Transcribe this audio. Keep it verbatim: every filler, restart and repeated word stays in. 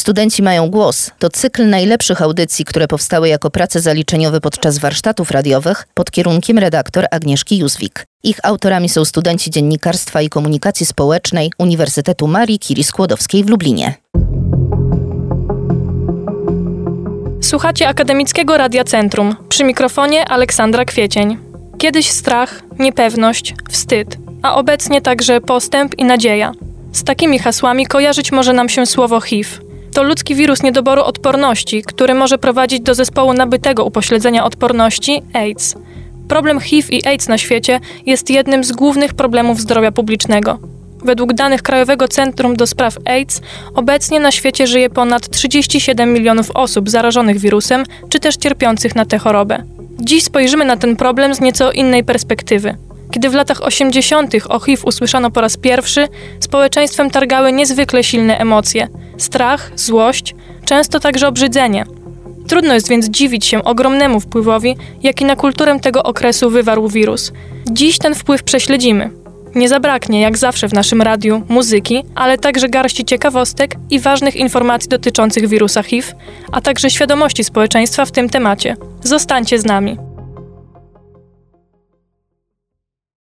Studenci mają głos. To cykl najlepszych audycji, które powstały jako prace zaliczeniowe podczas warsztatów radiowych pod kierunkiem redaktor Agnieszki Józwik. Ich autorami są studenci Dziennikarstwa i Komunikacji Społecznej Uniwersytetu Marii Curie-Skłodowskiej w Lublinie. Słuchacie Akademickiego Radia Centrum. Przy mikrofonie Aleksandra Kwiecień. Kiedyś strach, niepewność, wstyd, a obecnie także postęp i nadzieja. Z takimi hasłami kojarzyć może nam się słowo H I V. To ludzki wirus niedoboru odporności, który może prowadzić do zespołu nabytego upośledzenia odporności AIDS. Problem H I V i AIDS na świecie jest jednym z głównych problemów zdrowia publicznego. Według danych Krajowego Centrum do Spraw AIDS obecnie na świecie żyje ponad trzydzieści siedem milionów osób zarażonych wirusem, czy też cierpiących na tę chorobę. Dziś spojrzymy na ten problem z nieco innej perspektywy. Kiedy w latach osiemdziesiątych o H I V usłyszano po raz pierwszy, społeczeństwem targały niezwykle silne emocje. Strach, złość, często także obrzydzenie. Trudno jest więc dziwić się ogromnemu wpływowi, jaki na kulturę tego okresu wywarł wirus. Dziś ten wpływ prześledzimy. Nie zabraknie, jak zawsze w naszym radiu, muzyki, ale także garści ciekawostek i ważnych informacji dotyczących wirusa H I V, a także świadomości społeczeństwa w tym temacie. Zostańcie z nami.